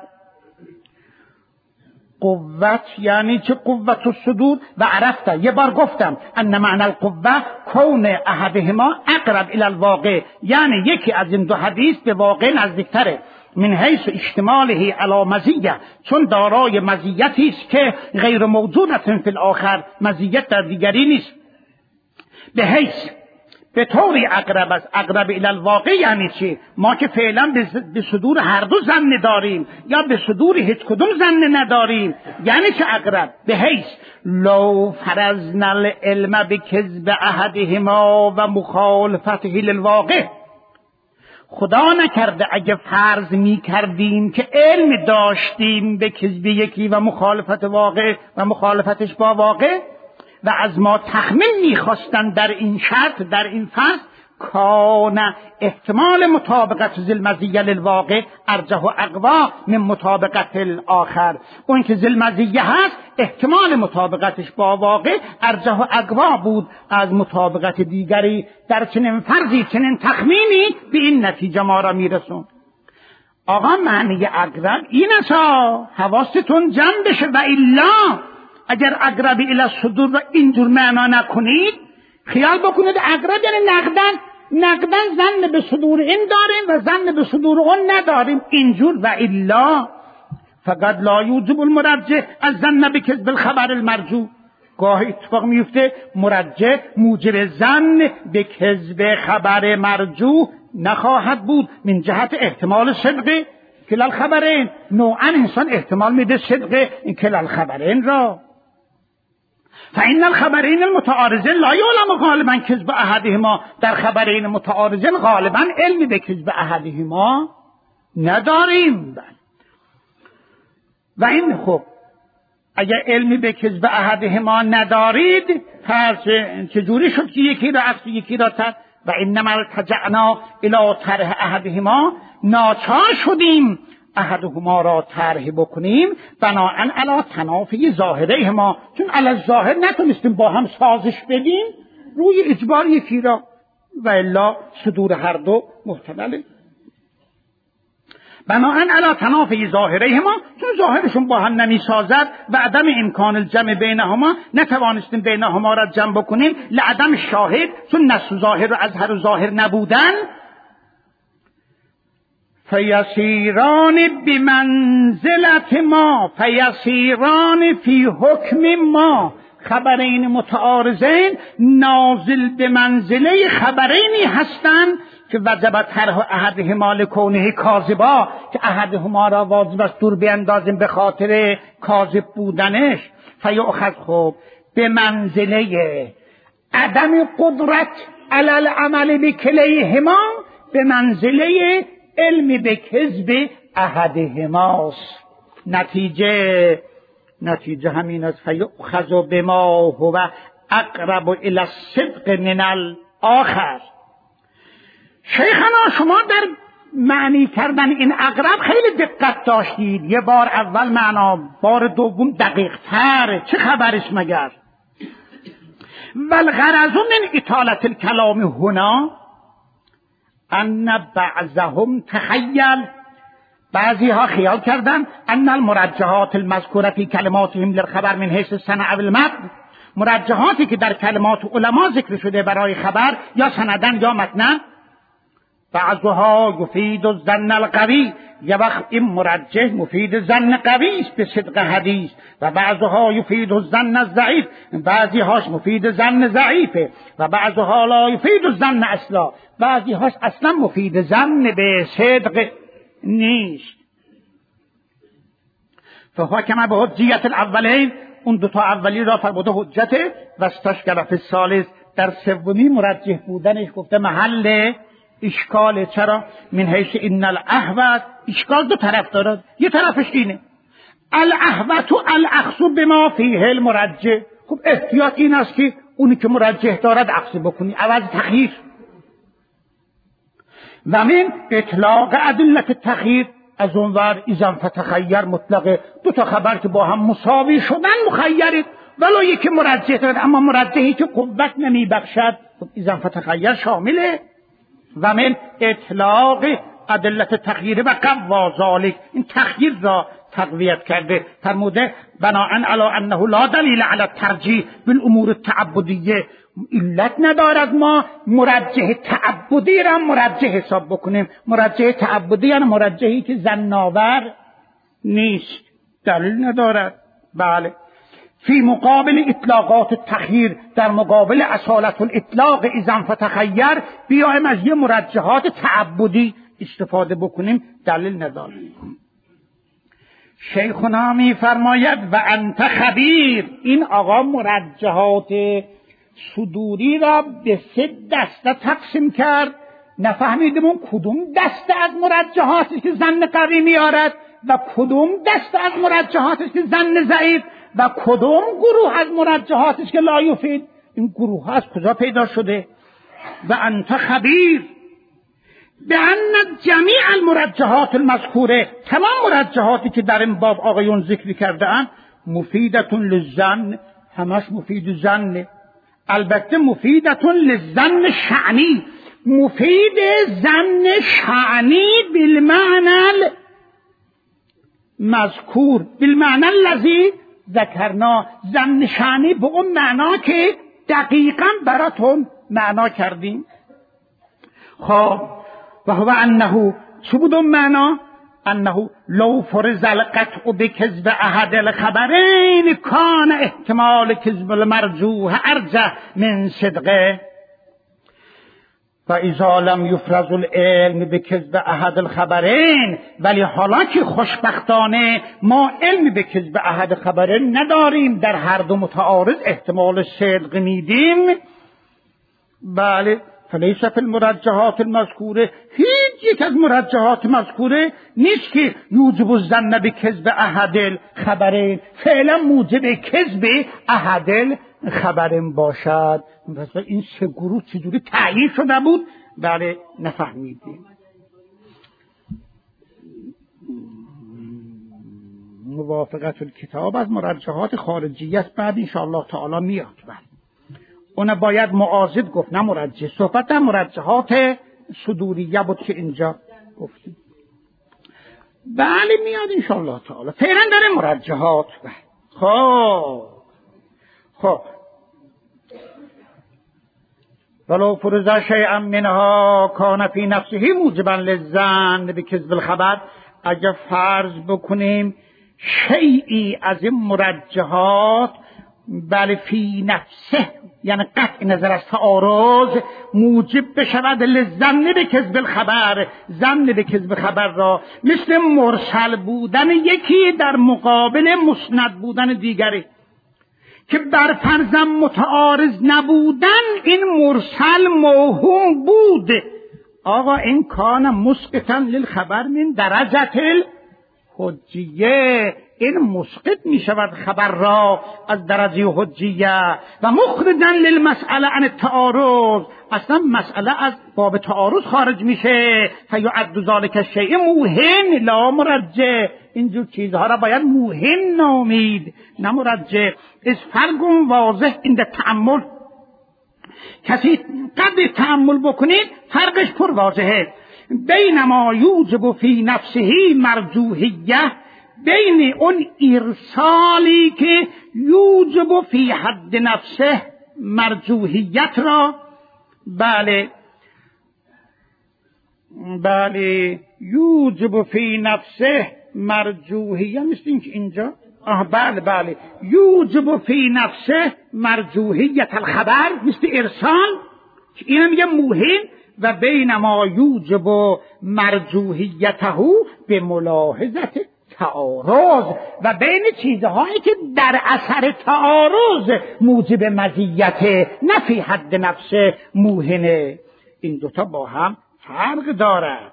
قوت یعنی چه؟ قوت الصدور. و عرفته یه بار گفتم ان معنی القوه کون احدهما اقرب الى الواقع، یعنی یکی از این 2 حدیث به واقع نزدیکتره. من حیث اشتماله علی مزیه، چون دارای مزیتی است که غیر موجودت فی الاخر، مزیت در دیگری نیست. به حیث به طوری اقرب است. اقرب الی الواقع یعنی چی؟ ما که فعلا به صدور هر 2 ظن داریم یا به صدور هیچ کدوم ظن نداریم. یعنی چه اقرب؟ به حیث لو فرضنا العلم بکذب احدهما و مخالفته للواقع. خدا نکرده اگه فرض می کردیم که علم داشتیم به کذب یکی و مخالفت واقع و مخالفتش با واقع و از ما تخمین می‌خواستند در این شرط، در این فرض، کان احتمال مطابقت ذی المزیه للواقع ارجح و اقوا من مطابقت الاخر. اون که ذی المزیه هست احتمال مطابقتش با واقع ارجح و اقوا بود از مطابقت دیگری. در چنین فرضی، چنین تخمینی به این نتیجه ما را میرسون. آقا معنی عقرب این است، حواستون جمع بشه. و الا اگر عقرب الی الصدور را اینجور معنا نکنید، خیال بکنید عقرب یعنی نقدن ظن به صدور این داریم و ظن به صدور اون نداریم. اینجور و الا فقط لا یوجب المرجح از ظن بکذب الخبر المرجو. گاهی اتفاق میفته مرجح موجب ظن به کذب خبر مرجو نخواهد بود من جهت احتمال صدق کلا الخبرین. نوعا انسان احتمال میده صدق این کلا الخبرین را. فإن الخبرین المتعارضین لا یعلم غالبا کذب احدهما. در خبرین متعارضین غالبا علمی به کذب احدهما نداریم. و این خب اگر علمی به کذب احدهما ندارید، پس چجوری شد که یکی را عکس یکی را تر؟ و انما ارتجعنا الی طرح احدهما، ناچار شدیم احدهما را طرح بکنیم بناءً علی تنافی ظاهرهما، چون علی ظاهر نتونستیم با هم سازش بدیم، روی اجبار یکی را. و الا صدور هر دو محتمله. بناءً علی تنافی ظاهرهما، چون ظاهرشون با هم نمی سازد و عدم امکان الجمع بینهما، نتوانستیم بینهما را جمع بکنیم لعدم شاهد، چون نص ظاهر و اظهر ظاهر نبودن. فیسیران بمنزلت ما، فیسیران فی حکم ما. خبرین متعارضین نازل به منزله خبرینی هستند که وجب طرح احدهما لکونه کاذبا، که احدهما را واجب است دور بیندازیم به خاطر کاذب بودنش. فیؤخذ خب به منزله عدم قدرت علی العمل بکلیهما، به منزله علم به کذب احدهماست. نتیجه همین است. فیؤخذ بما هو اقرب الی الصدق من الاخر. شیخنا شما در معنی کردن این اقرب خیلی دقت داشتید. یه بار اول معنا، بار دوم دقیق تر. چه خبرش مگر؟ والغرض من اطالة الکلام هنا ان بعضهم تخیل، بعضی ها خیال کردن ان المرجحات المذکوره فی کلماتهم للخبر من حیث السند و المتن، مرجحاتی که در کلمات علما ذکر شده برای خبر یا سندن یا متن، بعضها یفید الظن القوی، یه وقت این مرجح مفید ظن قوی است به صدق حدیث، و بعضها یفید الظن الضعیف، بعضی هاش مفید ظن ضعیفه، و بعضها لا یفید الظن اصلا، بعضی هاش اصلا مفید ظن به صدق نیست. فحکم به حجیت الاولین، اون دوتا اولی را فرموده حجته، و استشکل فی الثالث، در سومی مرجح بودنش گفته محل اشکاله. چرا؟ من حیث ان الاحوط، اشکال دو طرف دارد، یه طرفش اینه الاحوط الاخذ بما فیه المرجح. خب احتیاط این است که اونی که مرجح دارد اخذ بکنی عوض تخییر. و من اطلاق ادله التخییر، از اونور اذا فتخیر مطلقه، دو تا خبر که با هم مساوی شدن مخیرید، ولو یکی مرجح دارد اما مرجحی که قوت نمی بخشد، خب اذا فتخیر شامله. و من اطلاق ادله تخییر و قوا ذالک، این تخییر را تقویت کرده، فرموده بناء علی انه لا دلیل علی الترجیح بالامور التعبدیه، علت ندارد ما مرجح تعبدی را مرجح حساب بکنیم. مرجح تعبدی یعنی مرجحی که ظن‌آور نیست، دلیل ندارد. بله. فی مقابل اطلاقات التخییر، در مقابل اصالت الاطلاق اذا فتخیر، بیایم از یه مرجحات تعبدی استفاده بکنیم، دلیل نداریم. شیخنا می فرماید و انت خبیر، این آقا مرجحات صدوری را به 3 دسته تقسیم کرد. نفهمیدیم اون کدوم دسته از مرجحاتی که ظن قوی میارد و کدوم دسته از مرجحاتی که ظن ضعیف و کدوم گروه از مرجحاتی که لا یفید. این گروه ها از کجا پیدا شده؟ و انت خبیر به ان جمیع المرجحات المذکوره، تمام مرجحاتی که در این باب آقایون ذکر کرده‌اند مفیدتون للظن، همش مفید ظن، البته مفیدتون للظن شعنی، مفید ظن شعنی بالمعنى مذکور بالمعنى الذی ذکرنا، ظن شعنی به اون معنا که دقیقاً براتون معنا کردیم. خب و هو انه، چه بود اون معنا؟ انه لو فرض القطع بکذب احد الخبرین کان احتمال کذب المرجوح ارجح من صدقه و اذا لم یفرض العلم بکذب احد الخبرین، ولی حالا که خوشبختانه ما علم به کذب احد خبرین نداریم، در هر دو متعارض احتمال صدق میدیم، بله فلیس فی المرجحات المذکوره، هیچ یک از مرجحات مذکوره نیست که یوجب الظن بکذب احد الخبرین فعلا موجب کذب احد الخبرین باشد. مثلا این سه گروه چجوری تعیین شده بود؟ بله نفهمیدیم. موافقت الکتاب از مرجحات خارجی است، بعد ان شاء الله تعالی میاد. بله اون باید معاضد گفت نه مرجح. صحبت در مرجحات صدوریه بود که اینجا گفتیم. بله میاد ان شاء الله تعالی. فعلا داره مرجحات. خب ولو فرض شیئا منها کان فی نفسه موجبا للظن بکذب الخبر، اگر فرض بکنیم شیئی از این مرجحات بله فی نفسه، یعنی قطع نظر از تعارض، موجب بشود للظن بکذب الخبر، ظن به کذب خبر را، مثل مرسل بودن یکی در مقابل مسند بودن دیگری که بر فرض متعارض نبودن این مرسل موهوم بود. آقا این کان مسقطا للخبر من درجه الحجیه، این مسقط می شود خبر را از درجه حجیه و مخرجا للمسئله عن التعارض، اصلا مسئله از باب تعارض خارج میشه. فیعد ذلک الشیء موهن لا مرجح، اینجور چیزها را باید موهن نامید نه مرجح. از فرق واضح این تأمل، کسی قدر تأمل بکنید فرقش پر واضحه. بین ما یوجب فی نفسه مرجوحیه، بین اون ارسالی که یوجب فی حد نفسه مرجوحیت را، بله یوجب فی نفسه مرجوحیه، مثل این که اینجا بله یوجب فی نفسه مرجوحیت الخبر، مثل ارسال که اینم میگه موهن، و بین ما یوجب مرجوحیته به ملاحظت تعارض، و بین چیزهایی که در اثر تعارض موجب مزیت نه فی حد نفس موهنه، این دوتا با هم فرق دارد.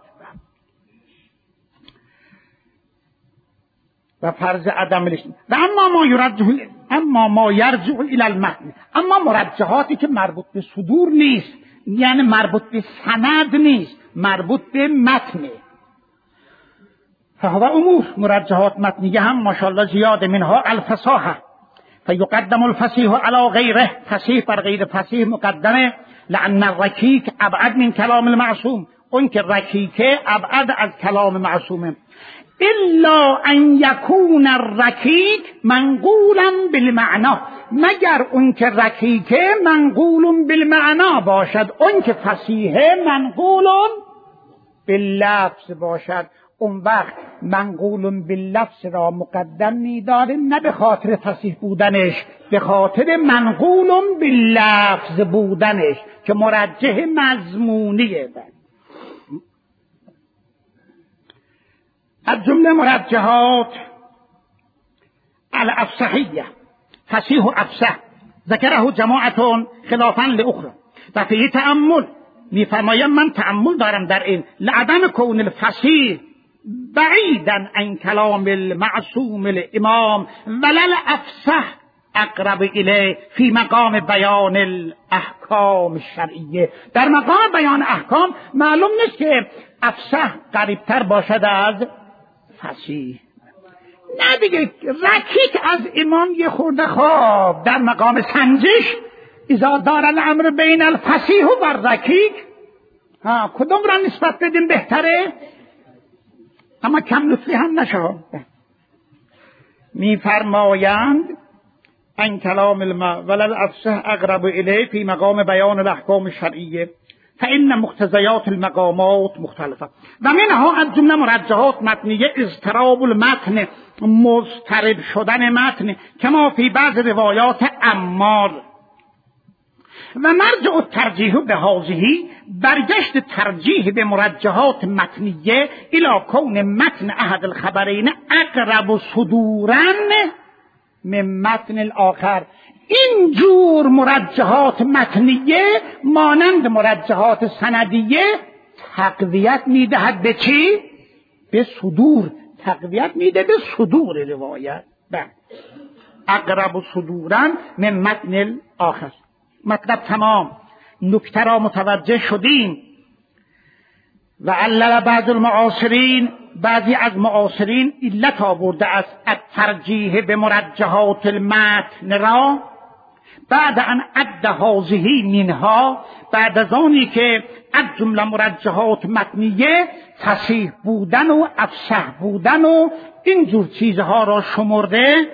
و فرض عدم و اما ما یرجع الی المتن، اما مرجحاتی که مربوط به صدور نیست، یعنی مربوط به سند نیست، مربوط به متن، فهو امور مرجحات متنیه هم ماشاءالله زیاده، منها الفصاحه فیقدم الفصیح علی غیره، فصیح بر غیر فصیح مقدمه، لان الرکیک ابعد من کلام المعصوم، اون که رکیکه ابعد از کلام معصومه، الا ان یکون الرکیک منقولا بالمعنی، مگر اون که رکیکه منقول بالمعنی باشد، اون که فصیحه منقول باللفظ باشد. اون وقت منقول باللفظ را مقدم می‌داریم، نه به خاطر فصیح بودنش، به خاطر منقول باللفظ بودنش که مرجح مضمونیه. از جمله مرجحات الافصحیه، فصیح و افصح ذکره جماعتون خلافا لاخرى، و فی تأمل میفرمایم من تأمل دارم در این، لعدم کون الفصیح بعیدا عن کلام المعصوم الامام ولل افصح اقرب الیه فی مقام بیان الاحکام الشرعیه. در مقام بیان احکام معلوم نیست که افصح قریبتر باشد از فصیح. نه دیگه، رکیک از امام یه خورده خواب در مقام سنجش اذا دار الامر بین الفصیح و رکیک، کدوم را نسبت بدیم بهتره؟ اما کم لطفی هم نشو. میفرمایند ان کلام الماء ولل افصح اقرب الیه فی مقام بیان الاحکام الشرعیه فان مقتضیات المقامات مختلفه و منها از جمله مرجحات متنیه اضطراب المتن، مضطرب شدن متن، کما فی بعض روایات عمار. و مرجع الترجیح به هذه، برگشت ترجیح به مرجحات متنیه الی کون متن احد الخبرین اقرب صدورا من متن الاخر. این جور مرجحات متنیه مانند مرجحات سندیه تقویت میدهد به چی؟ به صدور. تقویت میده به صدور روایت. اقرب صدورا من متن الاخر. مطلب تمام. نکته را متوجه شدیم. و علل بعض المعاصرین، بعضی از معاصرین علت آورده است الترجیح به مرجحات المتن را بعد ان عد هذه منها، بعد از آنی که از جمله مرجحات متنیه تصحیح بودن و افصح بودن و اینجور چیزها را شمرده،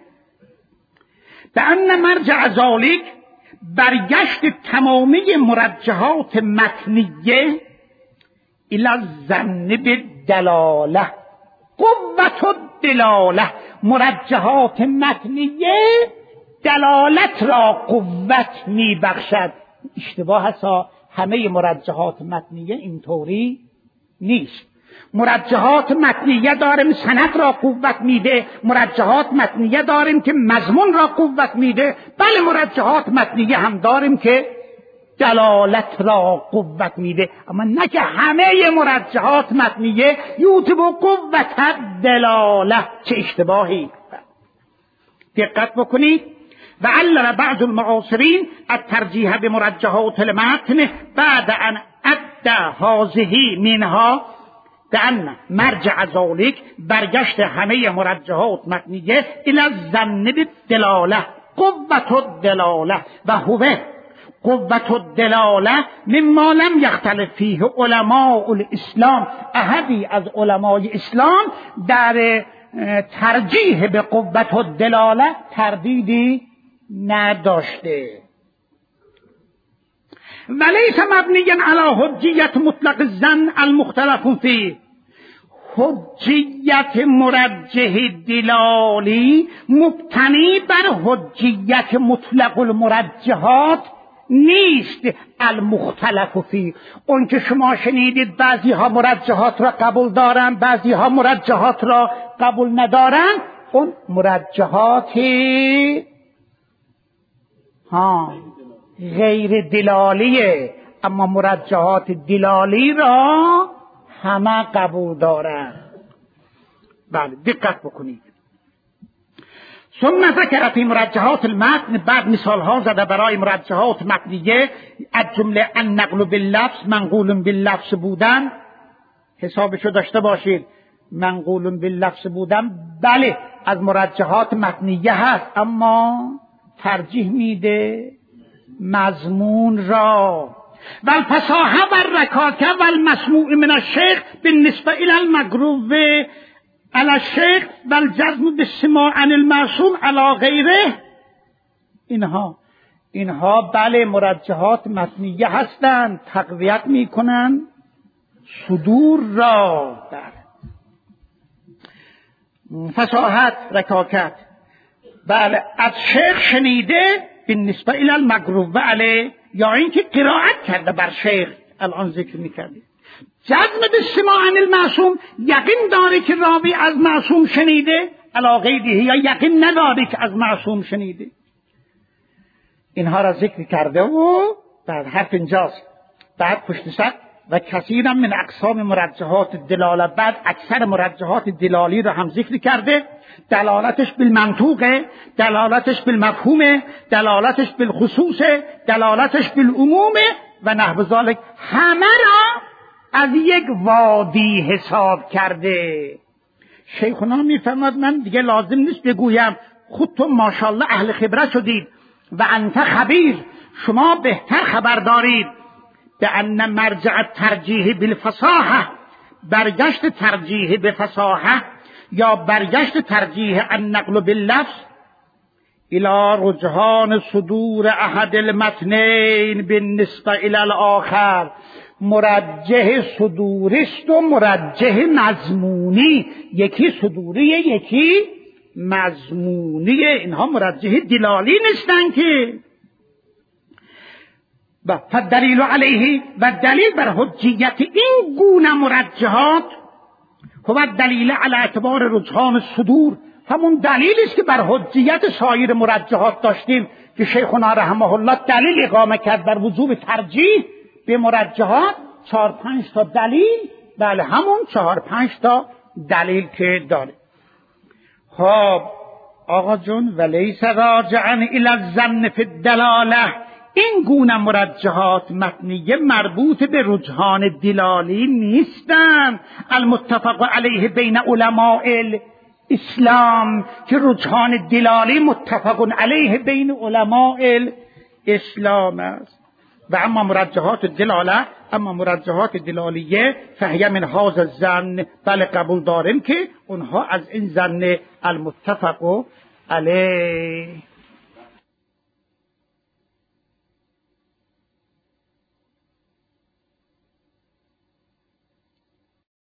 به ان مرجع ذالک، برگشت تمامی مرجحات متنیه الی الظن بالدلاله، قوت الدلاله. مرجحات متنیه دلالت را قوت می بخشد. اشتباه هست، همه مرجحات متنیه اینطوری نیست. مرجحات متنیه داریم سند را قوت میده، مرجحات متنیه داریم که مضمون را قوت میده، بله مرجحات متنیه هم داریم که دلالت را قوت میده، اما نه که همه مرجحات متنیه یوتب قوت دلاله. چه اشتباهی. دقت بکنید. و علل بعض المعاصرین الترجیح بمرجحات المتن بعد ان عد هذه منها، بأن مرجع ذلك، برگشت همه مرجحات متنیه الی الظن بالدلاله، قوت الدلاله. و هو قوت الدلاله مما لم یختلف فیه علماء الاسلام. احدی از علمای اسلام در ترجیح به قوت الدلاله تردیدی نداشته. ولیس مبنیا علی حجیت مطلق الظن المختلف فیه. حجیت مرجح دلالی مبتنی بر حجیت مطلق المرجحات نیست المختلف فیه. اون که شما شنیدید بعضی ها مرجحات را قبول دارن، بعضی ها مرجحات را قبول ندارن، اون مرجحاتی غیر دلالیه، اما مرجحات دلالی را همه قبول دارن. بله دقت بکنید. ثم ذکر فی مرجحات المتن، بعد مثال ها زده برای مرجحات متنیه، از جمله النقل باللفظ، منقول باللفظ بودن. حسابشو داشته باشید. منقول باللفظ بودن بله از مرجحات متنیه هست، اما ترجیح میده مضمون را. و الفصاحه و الرکاکه و المسموع من الشیخ بالنسبه الى المقروب علی الشیخ و الجزم بالسماع عن المعصوم علی غیره. اینها بله مرجحات متنیه هستند، تقویت میکنن صدور را. فصاحت، رکاکت، بله از شیخ شنیده بالنسبه الى المقروب علیه، یا اینکه قرائت کرده بر شیخ. الان ذکر میکردی. جزم بالسماع عن المعصوم، یقین داره که راوی از معصوم شنیده، علی غیره، یا یقین نداره که از معصوم شنیده. اینها را ذکر کرده و بعد حرف اینجاست. بعد پشت سر و کثیرا من اقسام مرجحات دلاله. بعد اکثر مرجحات دلالی رو هم ذکر کرده، دلالتش بالمنطوقه، دلالتش بالمفهومه، دلالتش بالخصوصه، دلالتش بالعمومه و نحو ذلک. همه را از یک وادی حساب کرده. شیخنا میفرماد من دیگه لازم نیست بگویم، خودتون ماشاءالله اهل خبرت شدید و انت خبیر، شما بهتر خبر دارید به ان مرجع ترجیح بالفصاحه، برگشت ترجیح به فصاحه یا برگشت ترجیح النقل باللفظ الى رجحان صدور احد المتنین بالنسبه الى الاخر، مرجح صدوریست و مرجح مضمونی، یکی صدوریه یکی مضمونیه، اینها مرجح دلالی نیستن که. فالدلیل علیه، و دلیل بر حجیت این گونه مرجحات هو دلیل علی اعتبار رجحان صدور، همون دلیلی است که بر حجیت سایر مرجحات داشتیم که شیخنا رحمه الله دلیل اقامه کرد بر وجوب ترجیح به مرجحات. 4-5 تا دلیل، بله همون 4-5 تا دلیل که داره. خب آقا جون ولیس راجعا الی الظن فی الدلاله، این گونه مرجحات متنیه مربوط به رجحان دلالی نیستند المتفق علیه بین علماء الاسلام، که رجحان دلالی متفق علیه بین علماء الاسلام است. و اما مرجحات دلاله، اما مرجحات دلالیه فهی من هذا الظن، بله قبول داریم که اونها از این ظن المتفق علیه